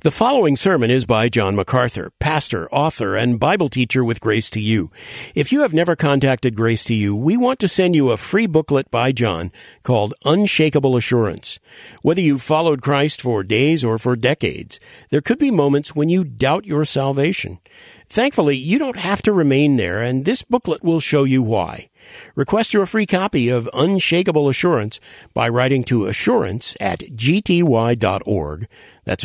The following sermon is by John MacArthur, pastor, author, and Bible teacher with Grace to You. If you have never contacted Grace to You, we want to send you a free booklet by John called Unshakable Assurance. Whether you've followed Christ for days or for decades, there could be moments when you doubt your salvation. Thankfully, you don't have to remain there, and this booklet will show you why. Request your free copy of Unshakable Assurance by writing to assurance@gty.org. That's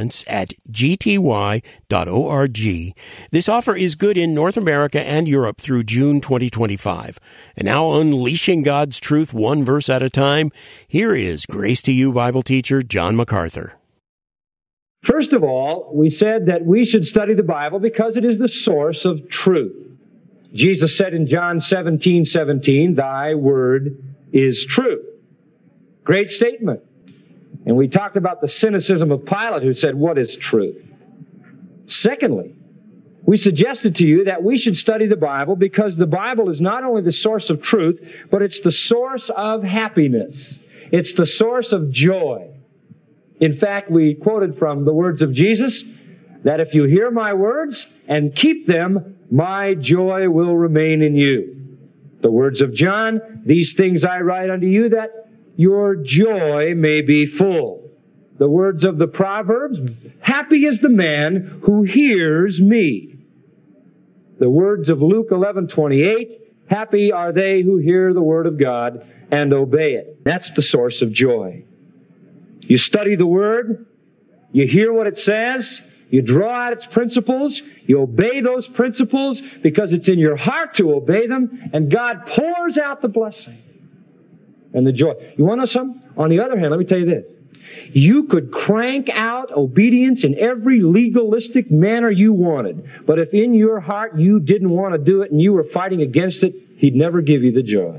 assurance@gty.org. This offer is good in North America and Europe through June 2025. And now, unleashing God's truth one verse at a time, here is Grace to You Bible teacher John MacArthur. First of all, we said that we should study the Bible because it is the source of truth. Jesus said in John 17:17, "Thy word is truth." Great statement. And we talked about the cynicism of Pilate, who said, "What is truth?" Secondly, we suggested to you that we should study the Bible because the Bible is not only the source of truth, but it's the source of happiness. It's the source of joy. In fact, we quoted from the words of Jesus, that if you hear my words and keep them, my joy will remain in you. The words of John, these things I write unto you, that your joy may be full. The words of the Proverbs, happy is the man who hears me. The words of Luke 11:28, happy are they who hear the word of God and obey it. That's the source of joy. You study the Word, you hear what it says, you draw out its principles, you obey those principles because it's in your heart to obey them, and God pours out the blessing and the joy. You want to know something? On the other hand, let me tell you this. You could crank out obedience in every legalistic manner you wanted, but if in your heart you didn't want to do it and you were fighting against it, He'd never give you the joy.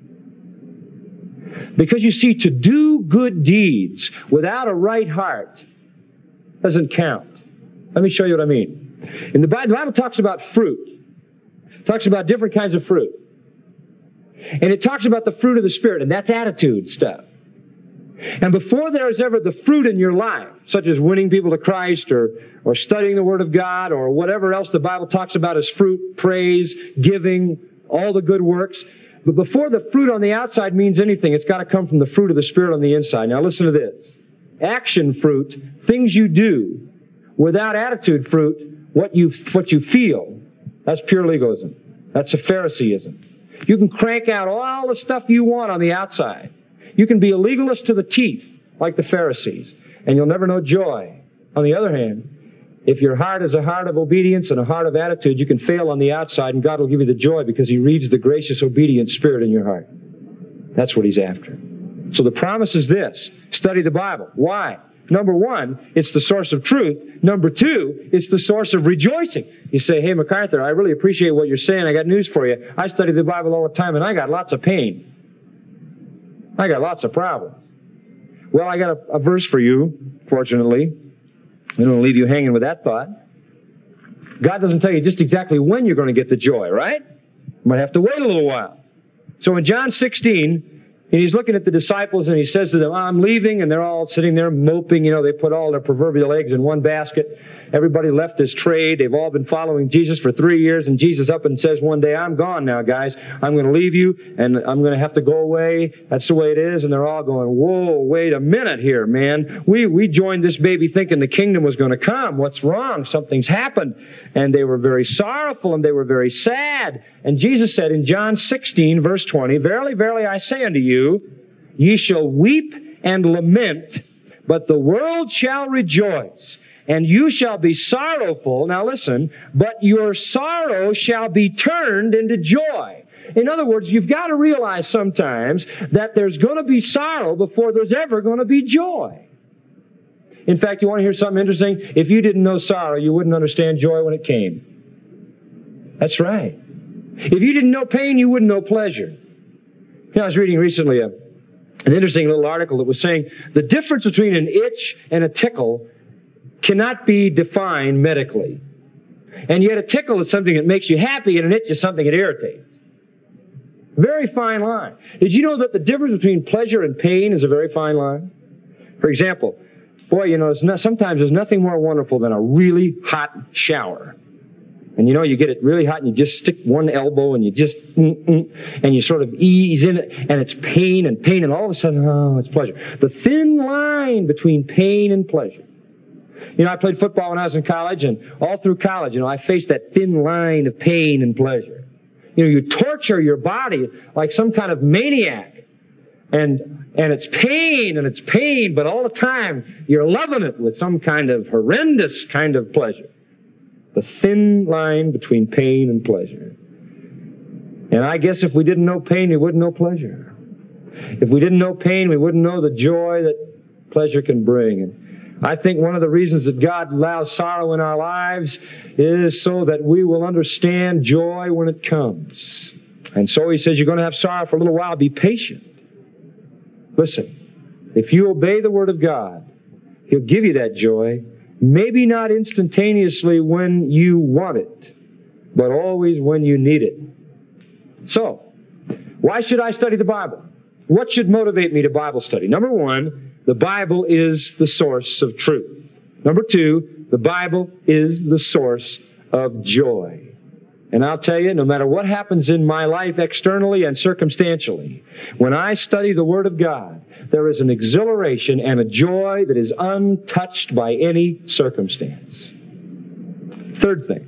Because you see, to do good deeds without a right heart doesn't count. Let me show you what I mean. In the Bible talks about fruit. It talks about different kinds of fruit. And it talks about the fruit of the Spirit, and that's attitude stuff. And before there is ever the fruit in your life, such as winning people to Christ or studying the Word of God or whatever else the Bible talks about as fruit, praise, giving, all the good works, but before the fruit on the outside means anything, it's got to come from the fruit of the Spirit on the inside. Now listen to this. Action fruit, things you do, without attitude fruit, what you feel, that's pure legalism. That's a Phariseeism. You can crank out all the stuff you want on the outside. You can be a legalist to the teeth, like the Pharisees, and you'll never know joy. On the other hand, if your heart is a heart of obedience and a heart of attitude, you can fail on the outside and God will give you the joy because He reads the gracious, obedient spirit in your heart. That's what He's after. So the promise is this. Study the Bible. Why? Number one, it's the source of truth. Number two, it's the source of rejoicing. You say, "Hey, MacArthur, I really appreciate what you're saying. I got news for you. I study the Bible all the time and I got lots of pain. I got lots of problems." Well, I got a verse for you, fortunately. I don't want to leave you hanging with that thought. God doesn't tell you just exactly when you're going to get the joy, right? You might have to wait a little while. So in John 16, and He's looking at the disciples and He says to them, "I'm leaving," and they're all sitting there moping. You know, they put all their proverbial eggs in one basket. Everybody left his trade. They've all been following Jesus for 3 years, and Jesus up and says one day, "I'm gone now, guys. I'm going to leave you, and I'm going to have to go away. That's the way it is." And they're all going, "Whoa, wait a minute here, man. We joined this baby thinking the kingdom was going to come. What's wrong? Something's happened." And they were very sorrowful, and they were very sad. And Jesus said in John 16, verse 20, "Verily, verily, I say unto you, ye shall weep and lament, but the world shall rejoice. And you shall be sorrowful," now listen, "but your sorrow shall be turned into joy." In other words, you've got to realize sometimes that there's going to be sorrow before there's ever going to be joy. In fact, you want to hear something interesting? If you didn't know sorrow, you wouldn't understand joy when it came. That's right. If you didn't know pain, you wouldn't know pleasure. You know, I was reading recently an interesting little article that was saying the difference between an itch and a tickle cannot be defined medically. And yet a tickle is something that makes you happy and an itch is something that irritates. Very fine line. Did you know that the difference between pleasure and pain is a very fine line? For example, Boy, you know, sometimes there's nothing more wonderful than a really hot shower. And you know, you get it really hot and you just stick one elbow and you just, and you sort of ease in it, and it's pain, and all of a sudden, oh, it's pleasure. The thin line between pain and pleasure. You know, I played football when I was in college, and all through college, you know, I faced that thin line of pain and pleasure. You know, you torture your body like some kind of maniac. And it's pain, but all the time you're loving it with some kind of horrendous kind of pleasure. The thin line between pain and pleasure. And I guess if we didn't know pain, we wouldn't know pleasure. If we didn't know pain, we wouldn't know the joy that pleasure can bring. And I think one of the reasons that God allows sorrow in our lives is so that we will understand joy when it comes. And so He says, you're going to have sorrow for a little while. Be patient. Listen, if you obey the Word of God, He'll give you that joy. Maybe not instantaneously when you want it, but always when you need it. So, why should I study the Bible? What should motivate me to Bible study? Number one, the Bible is the source of truth. Number two, the Bible is the source of joy. And I'll tell you, no matter what happens in my life externally and circumstantially, when I study the Word of God, there is an exhilaration and a joy that is untouched by any circumstance. Third thing.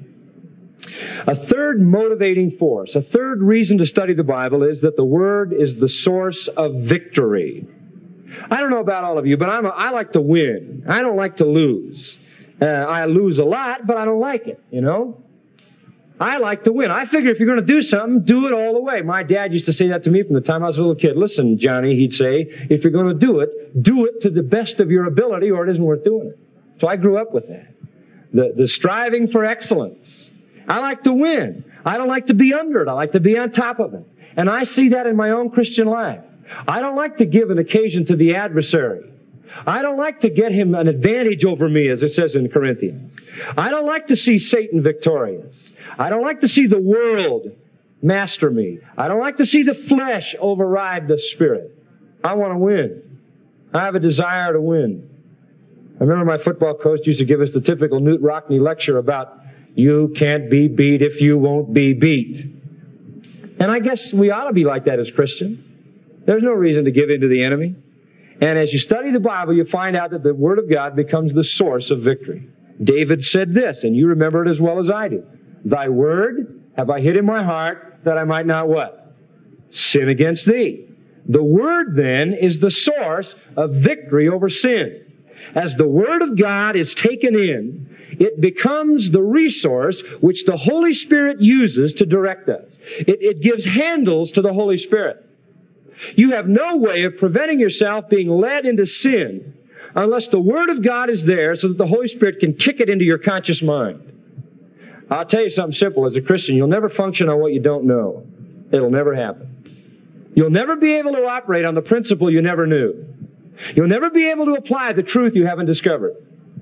A third motivating force, a third reason to study the Bible is that the Word is the source of victory. I don't know about all of you, but I like to win. I don't like to lose. I lose a lot, but I don't like it, you know. I like to win. I figure if you're going to do something, do it all the way. My dad used to say that to me from the time I was a little kid. Listen, Johnny, he'd say, if you're going to do it to the best of your ability or it isn't worth doing it. So I grew up with that. The striving for excellence. I like to win. I don't like to be under it. I like to be on top of it. And I see that in my own Christian life. I don't like to give an occasion to the adversary. I don't like to get him an advantage over me, as it says in Corinthians. I don't like to see Satan victorious. I don't like to see the world master me. I don't like to see the flesh override the spirit. I want to win. I have a desire to win. I remember my football coach used to give us the typical Newt Rockney lecture about you can't be beat if you won't be beat. And I guess we ought to be like that as Christians. There's no reason to give in to the enemy. And as you study the Bible, you find out that the Word of God becomes the source of victory. David said this, and you remember it as well as I do. Thy word have I hid in my heart that I might not what? Sin against thee. The Word then is the source of victory over sin. As the Word of God is taken in, it becomes the resource which the Holy Spirit uses to direct us. It gives handles to the Holy Spirit. You have no way of preventing yourself being led into sin unless the Word of God is there so that the Holy Spirit can kick it into your conscious mind. I'll tell you something simple. As a Christian, you'll never function on what you don't know. It'll never happen. You'll never be able to operate on the principle you never knew. You'll never be able to apply the truth you haven't discovered.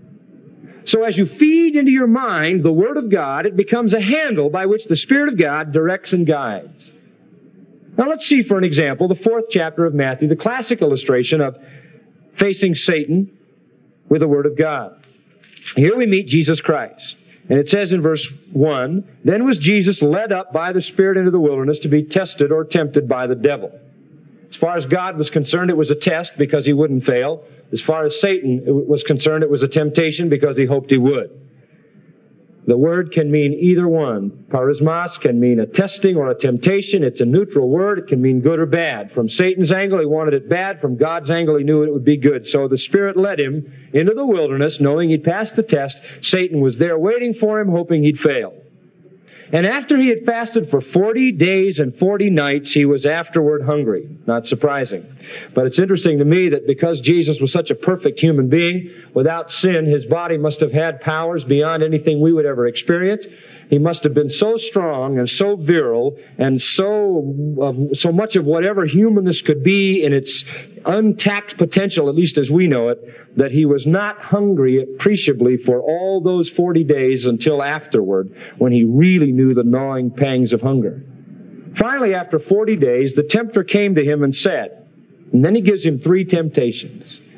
So as you feed into your mind the Word of God, it becomes a handle by which the Spirit of God directs and guides. Now let's see, for an example, the 4th chapter of Matthew, the classic illustration of facing Satan with the Word of God. Here we meet Jesus Christ. And it says in verse 1, Then was Jesus led up by the Spirit into the wilderness to be tested or tempted by the devil. As far as God was concerned, it was a test because He wouldn't fail. As far as Satan was concerned, it was a temptation because he hoped he would. The word can mean either one. Parismos can mean a testing or a temptation. It's a neutral word. It can mean good or bad. From Satan's angle, he wanted it bad. From God's angle, he knew it would be good. So the Spirit led him into the wilderness, knowing he'd passed the test. Satan was there waiting for him, hoping he'd fail. And after he had fasted for 40 days and 40 nights, he was afterward hungry. Not surprising. But it's interesting to me that because Jesus was such a perfect human being, without sin, his body must have had powers beyond anything we would ever experience. He must have been so strong and so virile and so much of whatever humanness could be in its untapped potential, at least as we know it, that he was not hungry appreciably for all those 40 days until afterward, when he really knew the gnawing pangs of hunger. Finally, after 40 days, the tempter came to him and said, and then he gives him 3 temptations.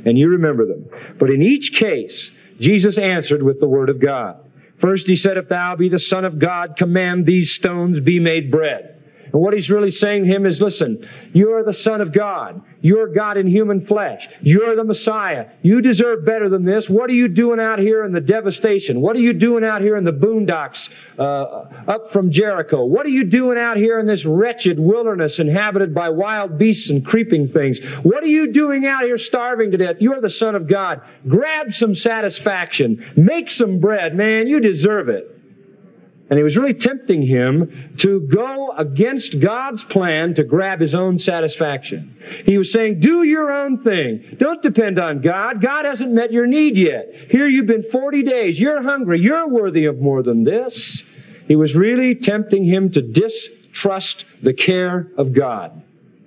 and you remember them. But in each case, Jesus answered with the Word of God. First he said, if thou be the Son of God, command these stones be made bread. And what he's really saying to him is, listen, you're the Son of God. You're God in human flesh. You're the Messiah. You deserve better than this. What are you doing out here in the devastation? What are you doing out here in the boondocks up from Jericho? What are you doing out here in this wretched wilderness inhabited by wild beasts and creeping things? What are you doing out here starving to death? You're the Son of God. Grab some satisfaction. Make some bread. Man, you deserve it. And he was really tempting him to go against God's plan to grab his own satisfaction. He was saying, do your own thing. Don't depend on God. God hasn't met your need yet. Here you've been 40 days. You're hungry. You're worthy of more than this. He was really tempting him to distrust the care of God.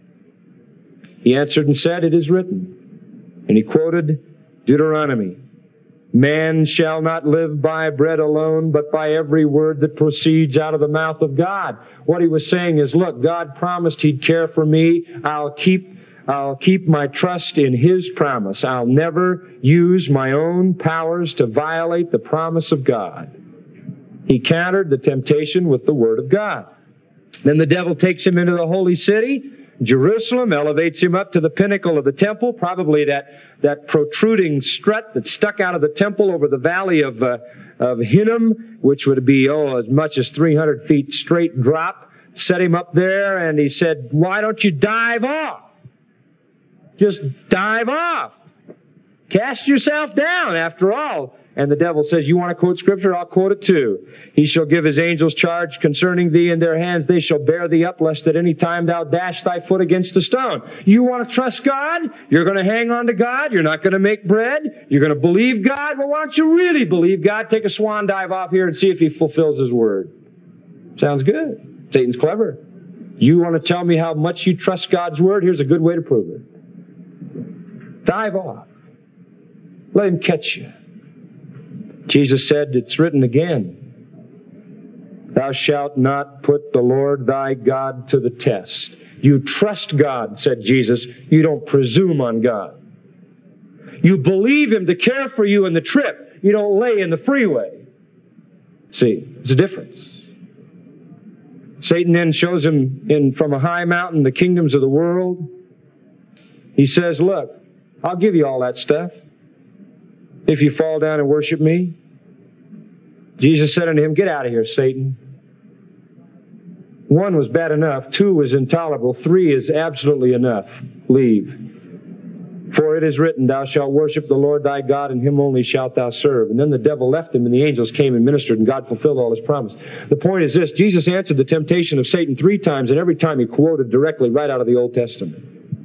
He answered and said, it is written. And he quoted Deuteronomy. Man shall not live by bread alone, but by every word that proceeds out of the mouth of God. What he was saying is, look, God promised He'd care for me. I'll keep my trust in His promise. I'll never use my own powers to violate the promise of God. He countered the temptation with the Word of God. Then the devil takes him into the holy city, Jerusalem, elevates him up to the pinnacle of the temple, probably that protruding strut that stuck out of the temple over the valley of Hinnom, which would be, as much as 300 feet straight drop. Set him up there, and he said, why don't you dive off? Just dive off. Cast yourself down, after all. And the devil says, you want to quote Scripture? I'll quote it too. He shall give his angels charge concerning thee in their hands. They shall bear thee up, lest at any time thou dash thy foot against a stone. You want to trust God? You're going to hang on to God? You're not going to make bread? You're going to believe God? Well, why don't you really believe God? Take a swan dive off here and see if He fulfills His word. Sounds good. Satan's clever. You want to tell me how much you trust God's word? Here's a good way to prove it. Dive off. Let him catch you. Jesus said, it's written again, thou shalt not put the Lord thy God to the test. You trust God, said Jesus. You don't presume on God. You believe Him to care for you in the trip. You don't lay in the freeway. See, there's a difference. Satan then shows him from a high mountain the kingdoms of the world. He says, look, I'll give you all that stuff if you fall down and worship me. Jesus said unto him, get out of here, Satan. 1 was bad enough. 2 was intolerable. 3 is absolutely enough. Leave. For it is written, thou shalt worship the Lord thy God, and Him only shalt thou serve. And then the devil left him, and the angels came and ministered, and God fulfilled all His promise. The point is this, Jesus answered the temptation of Satan 3 times, and every time He quoted directly right out of the Old Testament.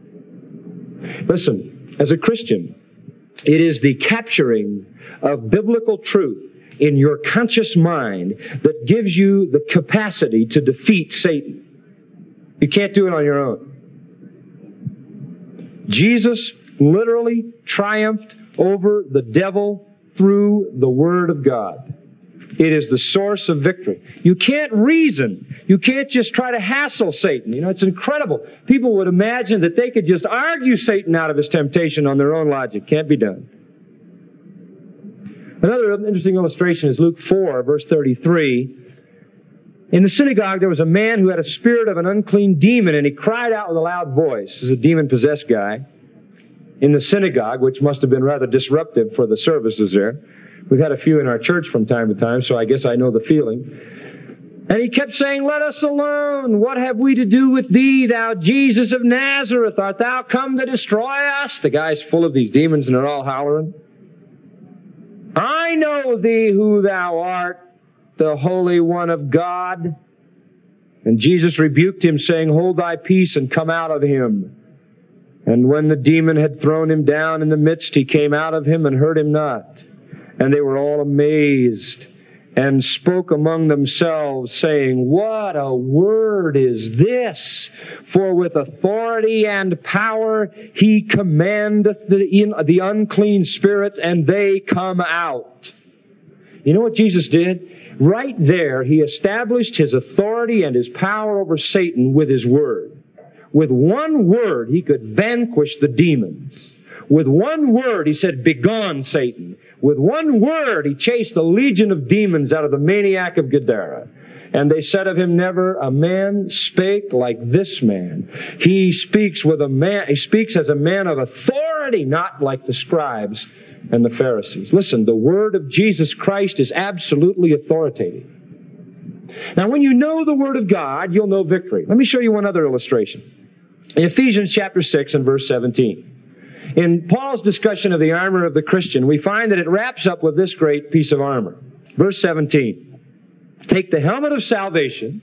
Listen, as a Christian, it is the capturing of biblical truth in your conscious mind that gives you the capacity to defeat Satan. You can't do it on your own. Jesus literally triumphed over the devil through the Word of God. It is the source of victory. You can't reason. You can't just try to hassle Satan. It's incredible. People would imagine that they could just argue Satan out of his temptation on their own logic. Can't be done. Another interesting illustration is Luke 4, verse 33. In the synagogue, there was a man who had a spirit of an unclean demon, and he cried out with a loud voice. This is a demon-possessed guy in the synagogue, which must have been rather disruptive for the services there. We've had a few in our church from time to time, so I guess I know the feeling. And he kept saying, let us alone. What have we to do with thee, thou Jesus of Nazareth? Art thou come to destroy us? The guy's full of these demons, and they're all hollering. I know thee who thou art, the Holy One of God. And Jesus rebuked him, saying, hold thy peace and come out of him. And when the demon had thrown him down in the midst, he came out of him and hurt him not. And they were all amazed and spoke among themselves, saying, what a word is this? For with authority and power he commandeth the unclean spirits, and they come out. You know what Jesus did? Right there, He established His authority and His power over Satan with His word. With one word, He could vanquish the demons. With one word, he said, "Begone, Satan." With one word, he chased the legion of demons out of the maniac of Gadara. And they said of him, "Never a man spake like this man." He speaks as a man of authority, not like the scribes and the Pharisees. Listen, the word of Jesus Christ is absolutely authoritative. Now, when you know the word of God, you'll know victory. Let me show you one other illustration. In Ephesians chapter 6 and verse 17. In Paul's discussion of the armor of the Christian, we find that it wraps up with this great piece of armor. Verse 17. Take the helmet of salvation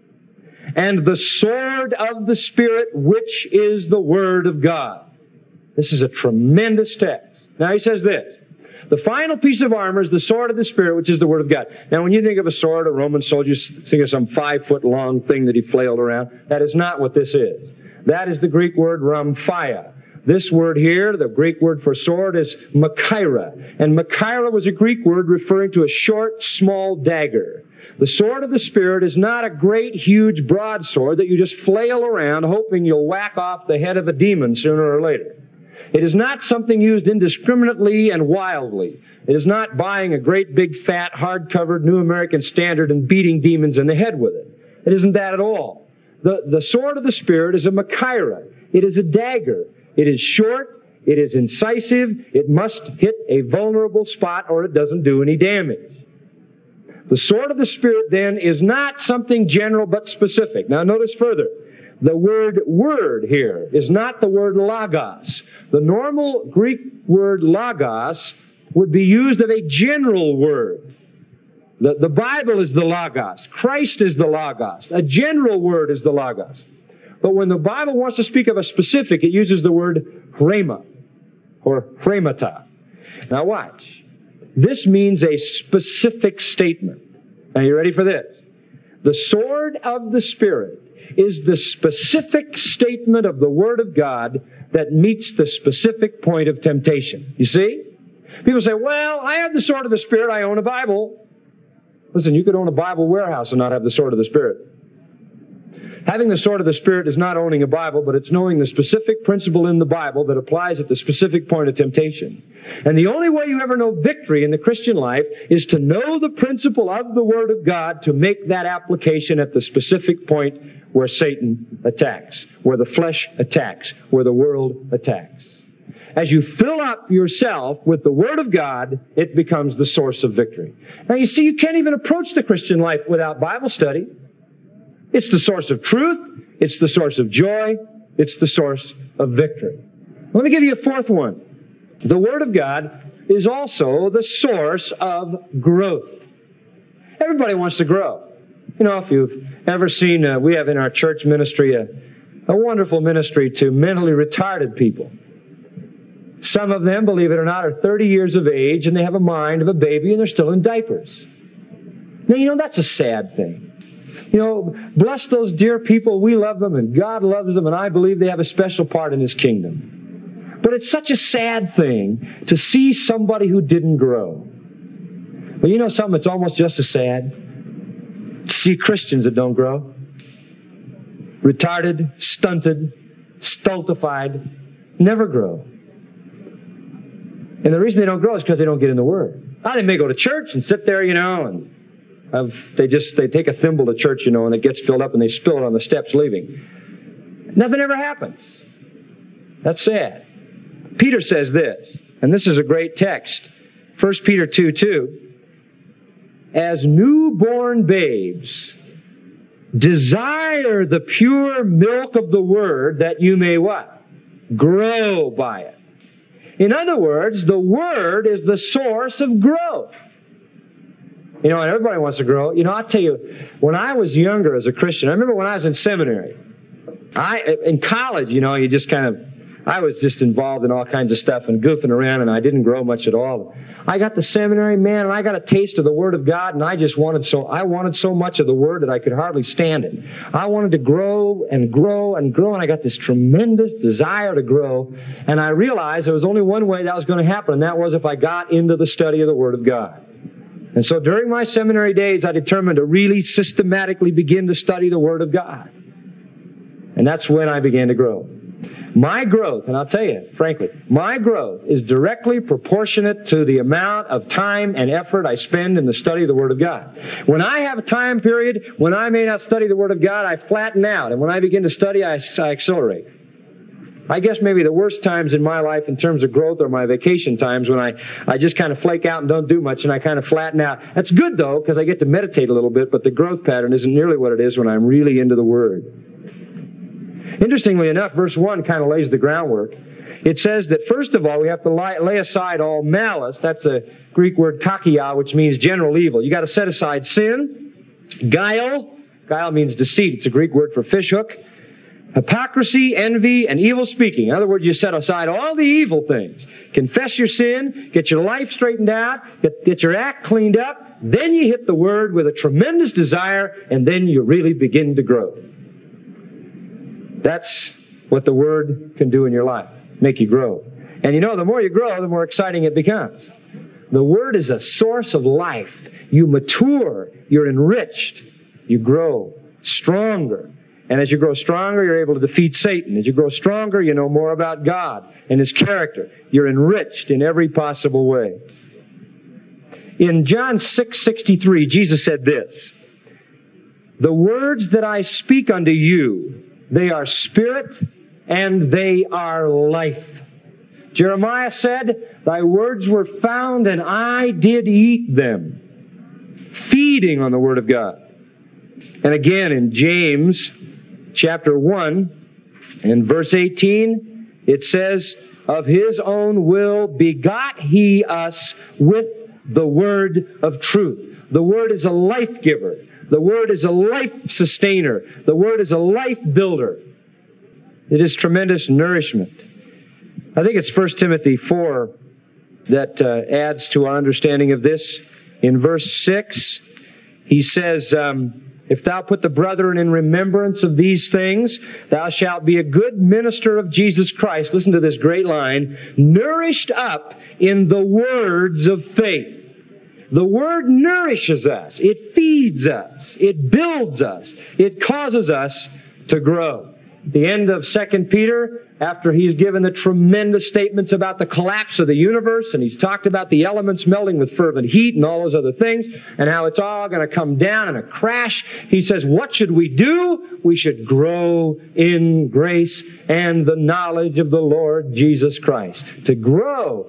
and the sword of the Spirit, which is the Word of God. This is a tremendous text. Now he says this. The final piece of armor is the sword of the Spirit, which is the Word of God. Now when you think of a sword, a Roman soldier, you think of some 5-foot long thing that he flailed around. That is not what this is. That is the Greek word rhamphia. This word here, the Greek word for sword, is machaira. And machaira was a Greek word referring to a short, small dagger. The sword of the Spirit is not a great, huge broadsword that you just flail around hoping you'll whack off the head of a demon sooner or later. It is not something used indiscriminately and wildly. It is not buying a great, big, fat, hard-covered New American Standard and beating demons in the head with it. It isn't that at all. The sword of the Spirit is a machaira. It is a dagger. It is short. It is incisive. It must hit a vulnerable spot or it doesn't do any damage. The sword of the Spirit, then, is not something general but specific. Now, notice further. The word here is not the word logos. The normal Greek word logos would be used of a general word. The Bible is the logos. Christ is the logos. A general word is the logos. But when the Bible wants to speak of a specific, it uses the word rhema or rhemata. Now watch. This means a specific statement. Now you ready for this? The sword of the Spirit is the specific statement of the Word of God that meets the specific point of temptation. You see? People say, "Well, I have the sword of the Spirit. I own a Bible." Listen, you could own a Bible warehouse and not have the sword of the Spirit. Having the sword of the Spirit is not owning a Bible, but it's knowing the specific principle in the Bible that applies at the specific point of temptation. And the only way you ever know victory in the Christian life is to know the principle of the Word of God to make that application at the specific point where Satan attacks, where the flesh attacks, where the world attacks. As you fill up yourself with the Word of God, it becomes the source of victory. Now you see, you can't even approach the Christian life without Bible study. It's the source of truth. It's the source of joy. It's the source of victory. Let me give you a fourth one. The Word of God is also the source of growth. Everybody wants to grow. You know, if you've ever seen, we have in our church ministry a wonderful ministry to mentally retarded people. Some of them, believe it or not, are 30 years of age and they have a mind of a baby and they're still in diapers. Now, you know, that's a sad thing. You know, bless those dear people. We love them and God loves them and I believe they have a special part in His kingdom. But it's such a sad thing to see somebody who didn't grow. Well, you know something that's almost just as sad? To see Christians that don't grow. Retarded, stunted, stultified, never grow. And the reason they don't grow is because they don't get in the Word. Now, they may go to church and sit there, you know, and they take a thimble to church, you know, and it gets filled up and they spill it on the steps leaving. Nothing ever happens. That's sad. Peter says this, and this is a great text. 1 Peter 2:2. As newborn babes, desire the pure milk of the Word that you may what? Grow by it. In other words, the Word is the source of growth. You know, and everybody wants to grow. You know, I'll tell you, when I was younger as a Christian, I remember when I was in seminary, in college, you know, I was just involved in all kinds of stuff and goofing around, and I didn't grow much at all. I got to seminary, man, and I got a taste of the Word of God, and I wanted so much of the Word that I could hardly stand it. I wanted to grow and grow and grow, and I got this tremendous desire to grow, and I realized there was only one way that was going to happen, and that was if I got into the study of the Word of God. And so during my seminary days, I determined to really systematically begin to study the Word of God. And that's when I began to grow. My growth, and I'll tell you, frankly, my growth is directly proportionate to the amount of time and effort I spend in the study of the Word of God. When I have a time period when I may not study the Word of God, I flatten out. And when I begin to study, I accelerate. I guess maybe the worst times in my life in terms of growth are my vacation times when I just kind of flake out and don't do much and I kind of flatten out. That's good, though, because I get to meditate a little bit, but the growth pattern isn't nearly what it is when I'm really into the Word. Interestingly enough, verse 1 kind of lays the groundwork. It says that, first of all, we have to lay aside all malice. That's a Greek word kakia, which means general evil. You got to set aside sin, guile. Guile means deceit. It's a Greek word for fishhook. Hypocrisy, envy, and evil speaking. In other words, you set aside all the evil things. Confess your sin, get your life straightened out, get your act cleaned up. Then you hit the Word with a tremendous desire, and then you really begin to grow. That's what the Word can do in your life, make you grow. And you know, the more you grow, the more exciting it becomes. The Word is a source of life. You mature, you're enriched, you grow stronger. And as you grow stronger, you're able to defeat Satan. As you grow stronger, you know more about God and His character. You're enriched in every possible way. In John 6:63, Jesus said this, "The words that I speak unto you, they are spirit and they are life." Jeremiah said, "Thy words were found and I did eat them." Feeding on the Word of God. And again in James chapter 1 and verse 18, it says, "Of His own will begot He us with the word of truth." The Word is a life giver. The Word is a life sustainer. The Word is a life builder. It is tremendous nourishment. I think it's 1 Timothy 4 that adds to our understanding of this. In verse 6, he says, "If thou put the brethren in remembrance of these things, thou shalt be a good minister of Jesus Christ." Listen to this great line, "nourished up in the words of faith." The Word nourishes us. It feeds us. It builds us. It causes us to grow. At the end of 2 Peter, after he's given the tremendous statements about the collapse of the universe, and he's talked about the elements melting with fervent heat and all those other things, and how it's all going to come down in a crash, he says, what should we do? We should grow in grace and the knowledge of the Lord Jesus Christ. To grow.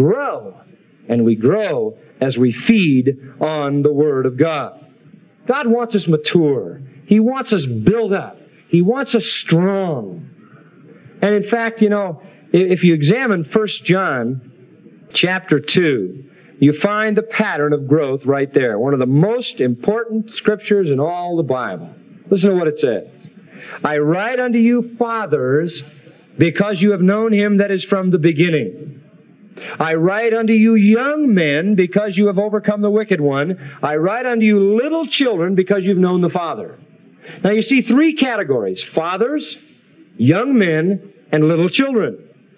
And we grow as we feed on the Word of God. God wants us mature. He wants us built up. He wants us strong. And in fact, you know, if you examine 1 John chapter 2, you find the pattern of growth right there. One of the most important scriptures in all the Bible. Listen to what it says. "I write unto you, fathers, because you have known Him that is from the beginning. I write unto you, young men, because you have overcome the wicked one. I write unto you, little children, because you've known the Father." Now you see three categories: fathers, young men, and little children.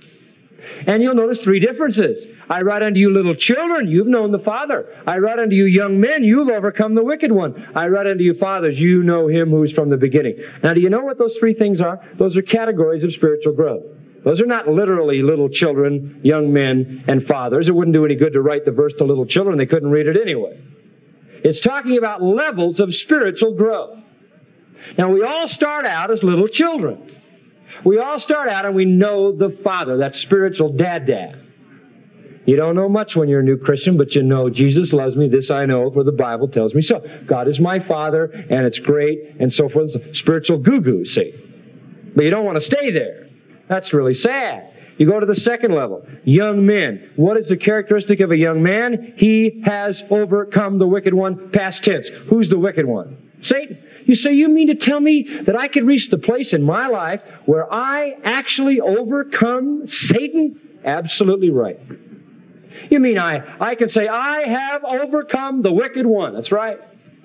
And you'll notice three differences. "I write unto you, little children, you've known the Father. I write unto you, young men, you've overcome the wicked one. I write unto you, fathers, you know Him who is from the beginning." Now do you know what those three things are? Those are categories of spiritual growth. Those are not literally little children, young men, and fathers. It wouldn't do any good to write the verse to little children. They couldn't read it anyway. It's talking about levels of spiritual growth. Now, we all start out as little children. We all start out and we know the Father, that spiritual dad. You don't know much when you're a new Christian, but you know, Jesus loves me, this I know, for the Bible tells me so. God is my Father, and it's great, and so forth. Spiritual goo-goo, see. But you don't want to stay there. That's really sad. You go to the second level. Young men. What is the characteristic of a young man? He has overcome the wicked one, past tense. Who's the wicked one? Satan. You say, you mean to tell me that I could reach the place in my life where I actually overcome Satan? Absolutely right. You mean I can say, I have overcome the wicked one. That's right.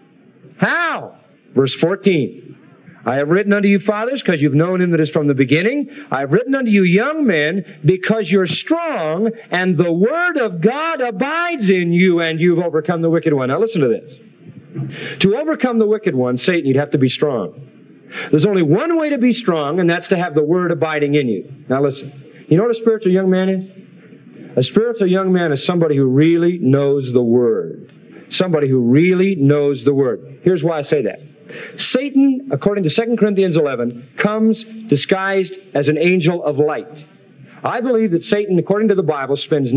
How? Verse 14. "I have written unto you, fathers, because you've known Him that is from the beginning. I have written unto you, young men, because you're strong, and the Word of God abides in you, and you've overcome the wicked one." Now listen to this. To overcome the wicked one, Satan, you'd have to be strong. There's only one way to be strong, and that's to have the Word abiding in you. Now listen, you know what a spiritual young man is? A spiritual young man is somebody who really knows the Word. Somebody who really knows the Word. Here's why I say that. Satan, according to 2 Corinthians 11, comes disguised as an angel of light. I believe that Satan, according to the Bible, spends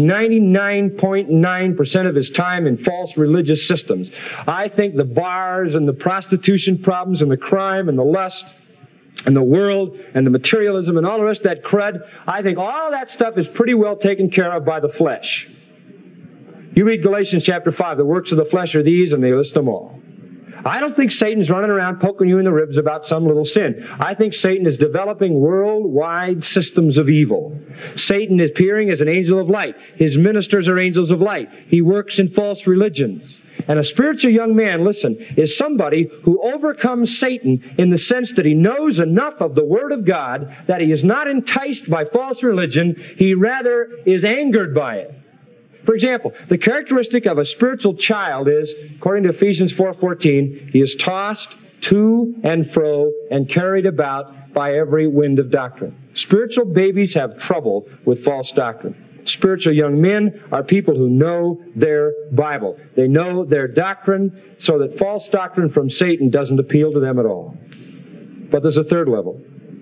99.9% of his time in false religious systems. I think the bars and the prostitution problems and the crime and the lust and the world and the materialism and all the rest of that crud, I think all that stuff is pretty well taken care of by the flesh. You read Galatians chapter 5, the works of the flesh are these, and they list them all. I don't think Satan's running around poking you in the ribs about some little sin. I think Satan is developing worldwide systems of evil. Satan is appearing as an angel of light. His ministers are angels of light. He works in false religions. And a spiritual young man, listen, is somebody who overcomes Satan in the sense that he knows enough of the Word of God that he is not enticed by false religion. He rather is angered by it. For example, the characteristic of a spiritual child is, according to Ephesians 4:14, he is tossed to and fro and carried about by every wind of doctrine. Spiritual babies have trouble with false doctrine. Spiritual young men are people who know their Bible. They know their doctrine so that false doctrine from Satan doesn't appeal to them at all. But there's a third level.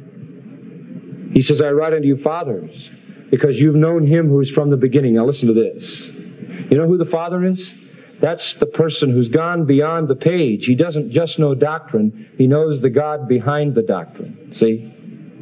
He says, I write unto you, fathers, because you've known Him who's from the beginning. Now listen to this. You know who the Father is? That's the person who's gone beyond the page. He doesn't just know doctrine. He knows the God behind the doctrine. See?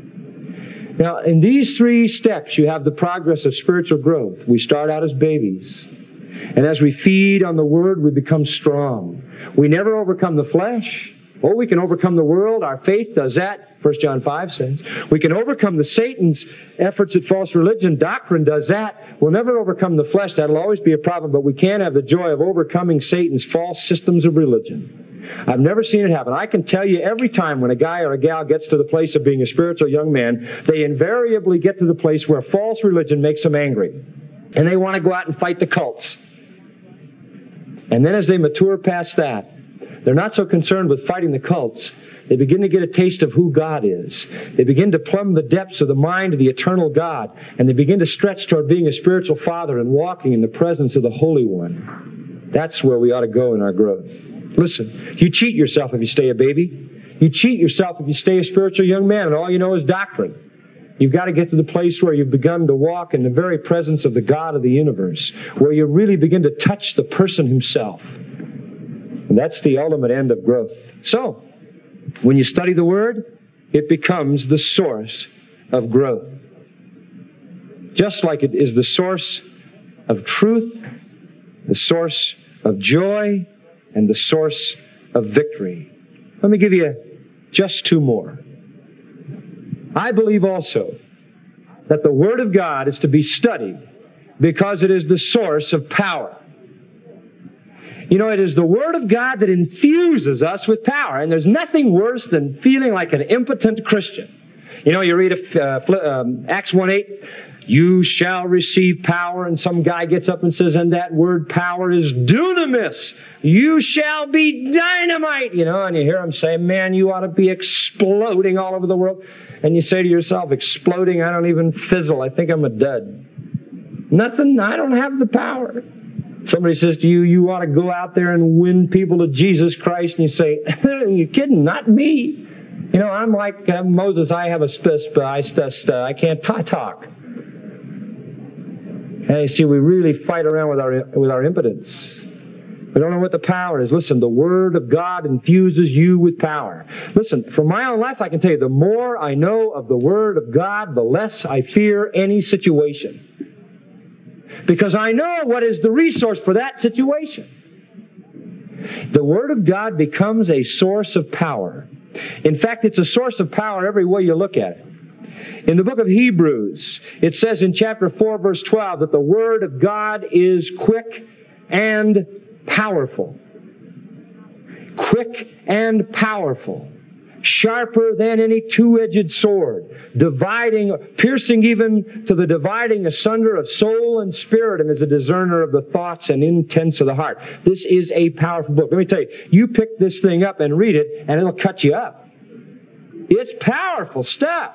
Now, in these three steps, you have the progress of spiritual growth. We start out as babies. And as we feed on the Word, we become strong. We never overcome the flesh. Oh, we can overcome the world. Our faith does that. 1 John 5 says. We can overcome the Satan's efforts at false religion. Doctrine does that. We'll never overcome the flesh. That'll always be a problem. But we can have the joy of overcoming Satan's false systems of religion. I've never seen it happen. I can tell you every time when a guy or a gal gets to the place of being a spiritual young man, they invariably get to the place where false religion makes them angry. And they want to go out and fight the cults. And then as they mature past that, they're not so concerned with fighting the cults. They begin to get a taste of who God is. They begin to plumb the depths of the mind of the eternal God. And they begin to stretch toward being a spiritual father and walking in the presence of the Holy One. That's where we ought to go in our growth. Listen, you cheat yourself if you stay a baby. You cheat yourself if you stay a spiritual young man and all you know is doctrine. You've got to get to the place where you've begun to walk in the very presence of the God of the universe, where you really begin to touch the person himself. And that's the ultimate end of growth. So, when you study the Word, it becomes the source of growth. Just like it is the source of truth, the source of joy, and the source of victory. Let me give you just two more. I believe also that the Word of God is to be studied because it is the source of power. You know, it is the Word of God that infuses us with power. And there's nothing worse than feeling like an impotent Christian. You know, you read Acts 1:8, you shall receive power, and some guy gets up and says, and that word power is dunamis. You shall be dynamite. You know, and you hear him say, man, you ought to be exploding all over the world. And you say to yourself, exploding, I don't even fizzle. I think I'm a dud. Nothing, I don't have the power. Somebody says to you, you ought to go out there and win people to Jesus Christ. And you say, you're kidding, not me. You know, I'm like Moses, I have a I can't talk. Hey, see, we really fight around with our impotence. We don't know what the power is. Listen, the Word of God infuses you with power. Listen, from my own life, I can tell you, the more I know of the Word of God, the less I fear any situation. Because I know what is the resource for that situation. The Word of God becomes a source of power. In fact, it's a source of power every way you look at it. In the book of Hebrews, it says in chapter 4, verse 12, that the Word of God is quick and powerful. Quick and powerful. Sharper than any two-edged sword. Piercing even to the dividing asunder of soul and spirit, and is a discerner of the thoughts and intents of the heart. This is a powerful book. Let me tell you, you pick this thing up and read it, and it'll cut you up. It's powerful stuff.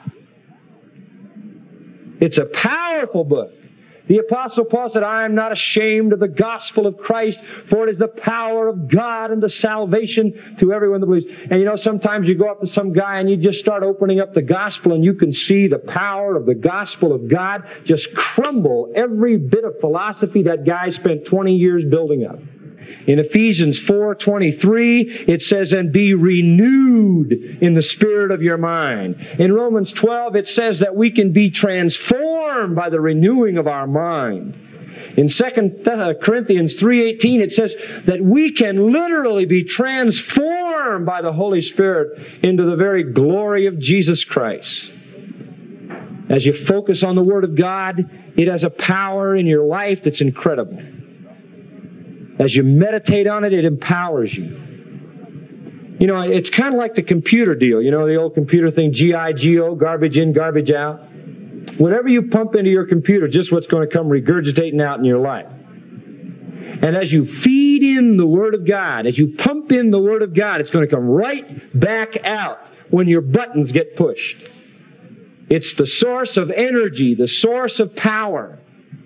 It's a powerful book. The Apostle Paul said, I am not ashamed of the gospel of Christ, for it is the power of God and the salvation to everyone that believes. And you know, sometimes you go up to some guy and you just start opening up the gospel and you can see the power of the gospel of God just crumble every bit of philosophy that guy spent 20 years building up. In Ephesians 4:23, it says, and be renewed in the spirit of your mind. In Romans 12, it says that we can be transformed by the renewing of our mind. In 2 Corinthians 3:18, it says that we can literally be transformed by the Holy Spirit into the very glory of Jesus Christ. As you focus on the Word of God, it has a power in your life that's incredible. As you meditate on it, it empowers you. You know, it's kind of like the computer deal. You know, the old computer thing, G-I-G-O, garbage in, garbage out. Whatever you pump into your computer, just what's going to come regurgitating out in your life. And as you feed in the Word of God, as you pump in the Word of God, it's going to come right back out when your buttons get pushed. It's the source of energy, the source of power.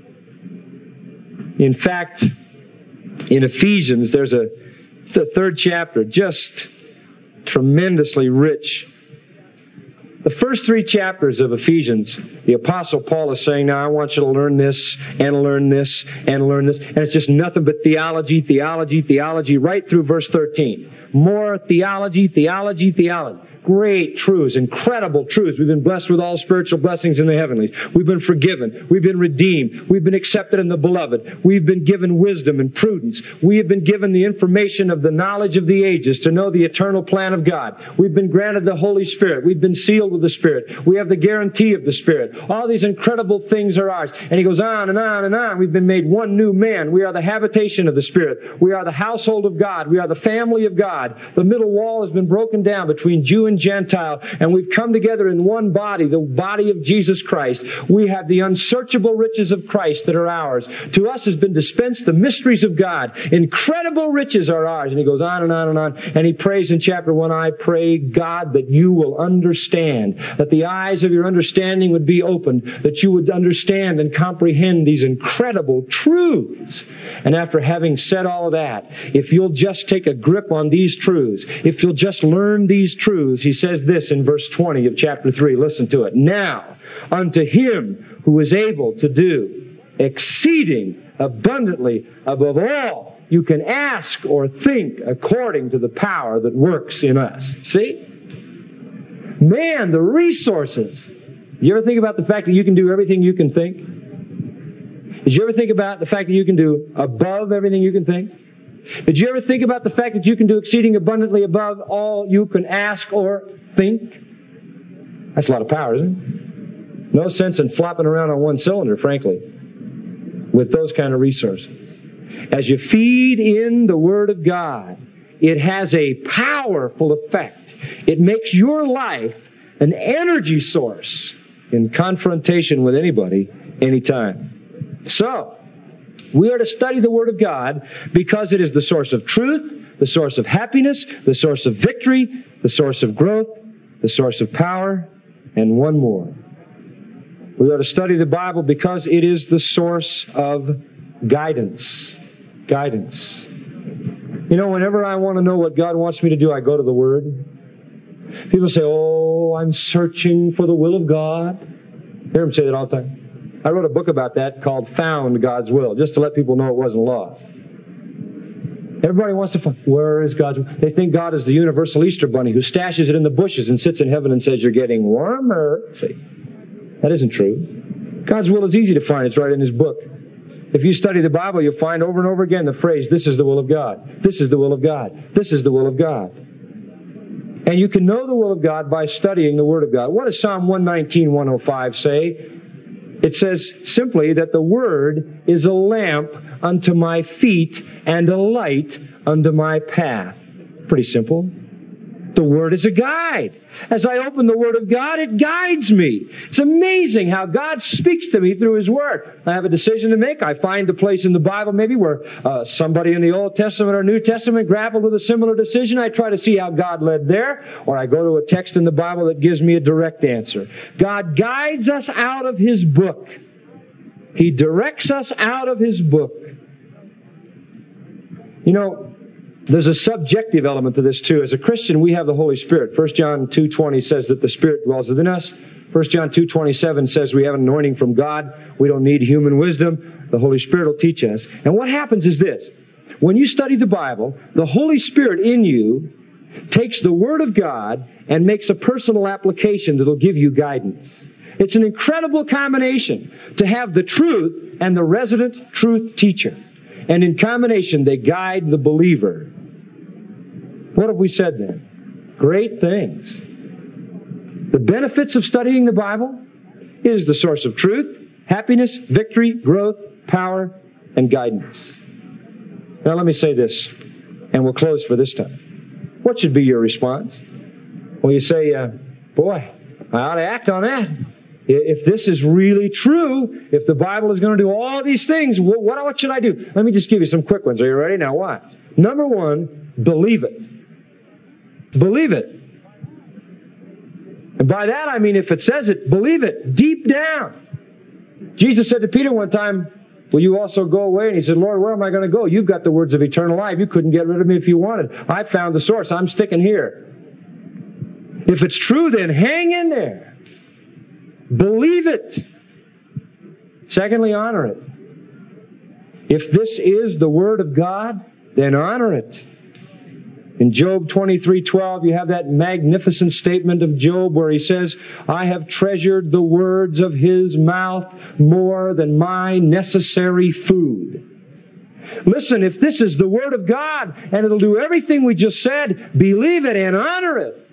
In fact, in Ephesians, there's the third chapter, just tremendously rich. The first 3 chapters of Ephesians, the Apostle Paul is saying, now I want you to learn this, and learn this, and learn this. And it's just nothing but theology, theology, theology, right through verse 13. More theology, theology, theology. Great truths, incredible truths. We've been blessed with all spiritual blessings in the heavenlies. We've been forgiven. We've been redeemed. We've been accepted in the beloved. We've been given wisdom and prudence. We have been given the information of the knowledge of the ages to know the eternal plan of God. We've been granted the Holy Spirit. We've been sealed with the Spirit. We have the guarantee of the Spirit. All these incredible things are ours. And he goes on and on and on. We've been made one new man. We are the habitation of the Spirit. We are the household of God. We are the family of God. The middle wall has been broken down between Jew and Gentile, and we've come together in one body, the body of Jesus Christ. We have the unsearchable riches of Christ that are ours. To us has been dispensed the mysteries of God. Incredible riches are ours. And he goes on and on and on. And he prays in chapter 1, I pray, God, that you will understand, that the eyes of your understanding would be opened, that you would understand and comprehend these incredible truths. And after having said all of that, if you'll just take a grip on these truths, if you'll just learn these truths, he says this in verse 20 of chapter 3. Listen to it. Now, unto him who is able to do exceeding abundantly above all you can ask or think, according to the power that works in us. See? Man, the resources. You ever think about the fact that you can do everything you can think? Did you ever think about the fact that you can do above everything you can think? Did you ever think about the fact that you can do exceeding abundantly above all you can ask or think? That's a lot of power, isn't it? No sense in flopping around on one cylinder, frankly, with those kind of resources. As you feed in the Word of God, it has a powerful effect. It makes your life an energy source in confrontation with anybody, anytime. So, we are to study the Word of God because it is the source of truth, the source of happiness, the source of victory, the source of growth, the source of power, and one more. We are to study the Bible because it is the source of guidance. Guidance. You know, whenever I want to know what God wants me to do, I go to the Word. People say, oh, I'm searching for the will of God. You hear them say that all the time. I wrote a book about that called Found God's Will, just to let people know it wasn't lost. Everybody wants to find, where is God's will? They think God is the universal Easter bunny who stashes it in the bushes and sits in heaven and says, you're getting warmer. See, that isn't true. God's will is easy to find. It's right in His book. If you study the Bible, you'll find over and over again the phrase, this is the will of God. This is the will of God. This is the will of God. And you can know the will of God by studying the Word of God. What does Psalm 119, 105 say? It says simply that the Word is a lamp unto my feet and a light unto my path. Pretty simple. The Word is a guide. As I open the Word of God, it guides me. It's amazing how God speaks to me through His Word. I have a decision to make. I find a place in the Bible maybe where somebody in the Old Testament or New Testament grappled with a similar decision. I try to see how God led there. Or I go to a text in the Bible that gives me a direct answer. God guides us out of His book. He directs us out of His book. You know, there's a subjective element to this too. As a Christian, we have the Holy Spirit. 1 John 2:20 says that the Spirit dwells within us. 1 John 2:27 says we have an anointing from God. We don't need human wisdom. The Holy Spirit will teach us. And what happens is this. When you study the Bible, the Holy Spirit in you takes the Word of God and makes a personal application that'll give you guidance. It's an incredible combination to have the truth and the resident truth teacher. And in combination, they guide the believer. What have we said then? Great things. The benefits of studying the Bible is the source of truth, happiness, victory, growth, power, and guidance. Now let me say this, and we'll close for this time. What should be your response? Well, you say, boy, I ought to act on that. If this is really true, if the Bible is going to do all these things, what should I do? Let me just give you some quick ones. Are you ready? Now watch. Number one, believe it. Believe it. And by that I mean if it says it, believe it deep down. Jesus said to Peter one time, will you also go away? And he said, Lord, where am I going to go? You've got the words of eternal life. You couldn't get rid of me if you wanted. I found the source. I'm sticking here. If it's true, then hang in there. Believe it. Secondly, honor it. If this is the Word of God, then honor it. In Job 23:12, you have that magnificent statement of Job where he says, I have treasured the words of His mouth more than my necessary food. Listen, if this is the Word of God and it'll do everything we just said, believe it and honor it.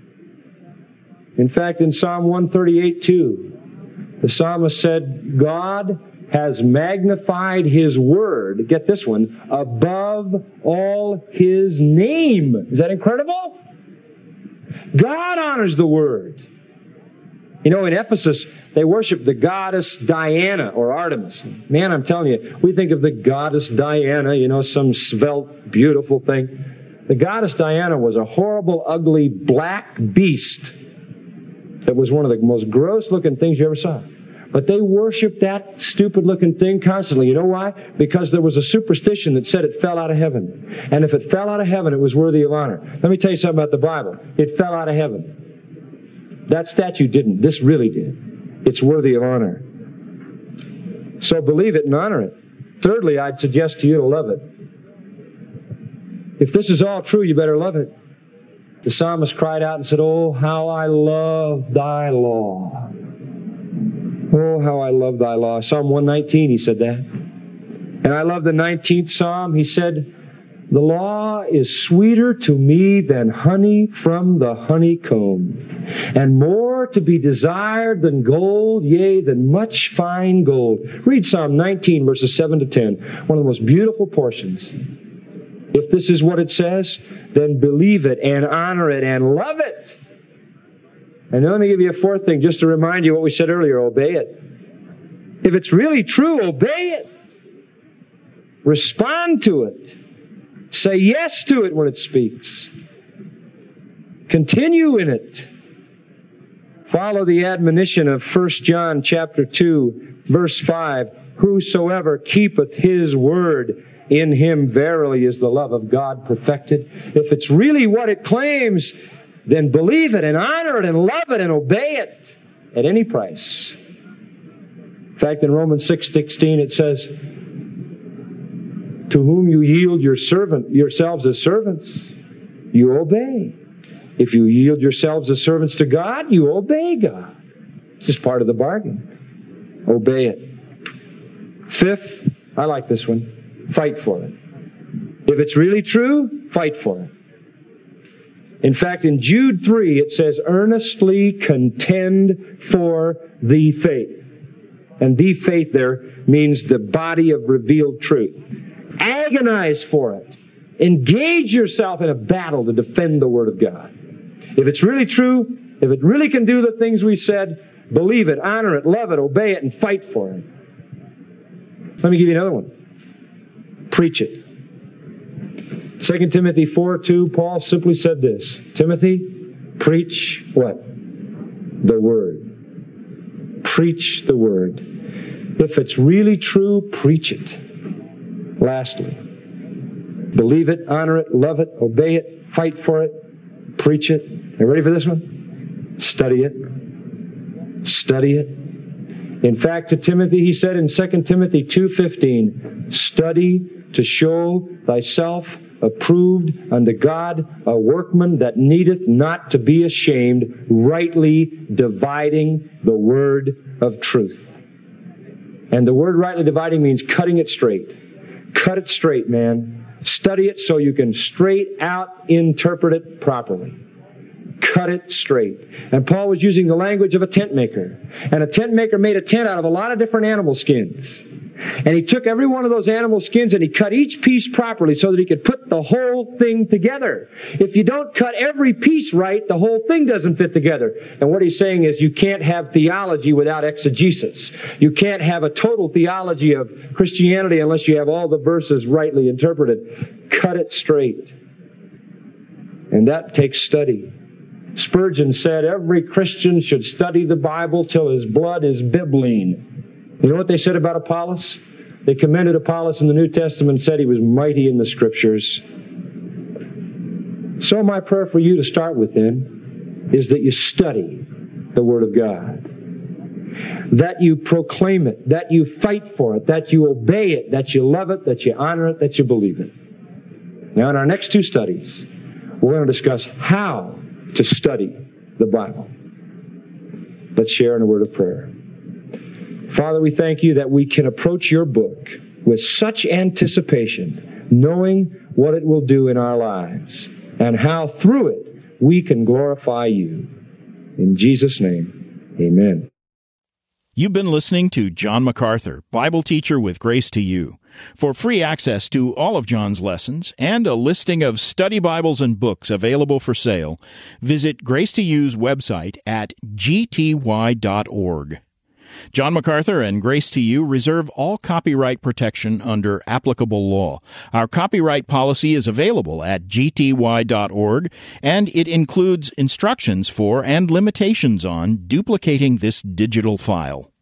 In fact, in Psalm 138:2, the psalmist said, God has magnified His Word, get this one, above all His name. Is that incredible? God honors the Word. You know, in Ephesus, they worship the goddess Diana or Artemis. Man, I'm telling you, we think of the goddess Diana, you know, some svelte, beautiful thing. The goddess Diana was a horrible, ugly, black beast that was one of the most gross-looking things you ever saw. But they worshiped that stupid-looking thing constantly. You know why? Because there was a superstition that said it fell out of heaven. And if it fell out of heaven, it was worthy of honor. Let me tell you something about the Bible. It fell out of heaven. That statue didn't. This really did. It's worthy of honor. So believe it and honor it. Thirdly, I'd suggest to you to love it. If this is all true, you better love it. The psalmist cried out and said, oh, how I love thy law. Oh, how I love thy law. Psalm 119, he said that. And I love the 19th Psalm. He said, the law is sweeter to me than honey from the honeycomb, and more to be desired than gold, yea, than much fine gold. Read Psalm 19, verses 7 to 10. One of the most beautiful portions. If this is what it says, then believe it and honor it and love it. And then let me give you a fourth thing, just to remind you what we said earlier, obey it. If it's really true, obey it. Respond to it. Say yes to it when it speaks. Continue in it. Follow the admonition of 1 John chapter 2, verse 5. Whosoever keepeth His word, in him verily is the love of God perfected. If it's really what it claims, then believe it and honor it and love it and obey it at any price. In fact, in Romans 6:16 it says, to whom you yield yourselves as servants, you obey. If you yield yourselves as servants to God, you obey God. It's just part of the bargain. Obey it. Fifth, I like this one, fight for it. If it's really true, fight for it. In fact, in Jude 3, it says, earnestly contend for the faith. And the faith there means the body of revealed truth. Agonize for it. Engage yourself in a battle to defend the Word of God. If it's really true, if it really can do the things we said, believe it, honor it, love it, obey it, and fight for it. Let me give you another one. Preach it. 2 Timothy 4:2, Paul simply said this, Timothy, preach what? The Word. Preach the Word. If it's really true, preach it. Lastly, believe it, honor it, love it, obey it, fight for it, preach it. Are you ready for this one? Study it. Study it. In fact, to Timothy, he said in 2 Timothy 2:15, study to show thyself approved unto God, a workman that needeth not to be ashamed, rightly dividing the word of truth. And the word rightly dividing means cutting it straight. Cut it straight, man. Study it so you can straight out interpret it properly. Cut it straight. And Paul was using the language of a tent maker. And a tent maker made a tent out of a lot of different animal skins. And he took every one of those animal skins and he cut each piece properly so that he could put the whole thing together. If you don't cut every piece right, the whole thing doesn't fit together. And what he's saying is you can't have theology without exegesis. You can't have a total theology of Christianity unless you have all the verses rightly interpreted. Cut it straight. And that takes study. Spurgeon said every Christian should study the Bible till his blood is bibline. You know what they said about Apollos? They commended Apollos in the New Testament and said he was mighty in the Scriptures. So my prayer for you to start with then is that you study the Word of God. That you proclaim it, that you fight for it, that you obey it, that you love it, that you honor it, that you believe it. Now in our next two studies, we're going to discuss how to study the Bible. Let's share in a word of prayer. Father, we thank you that we can approach your book with such anticipation, knowing what it will do in our lives, and how through it we can glorify you. In Jesus' name, amen. You've been listening to John MacArthur, Bible teacher with Grace to You. For free access to all of John's lessons and a listing of study Bibles and books available for sale, visit Grace to You's website at gty.org. John MacArthur and Grace to You reserve all copyright protection under applicable law. Our copyright policy is available at gty.org, and it includes instructions for and limitations on duplicating this digital file.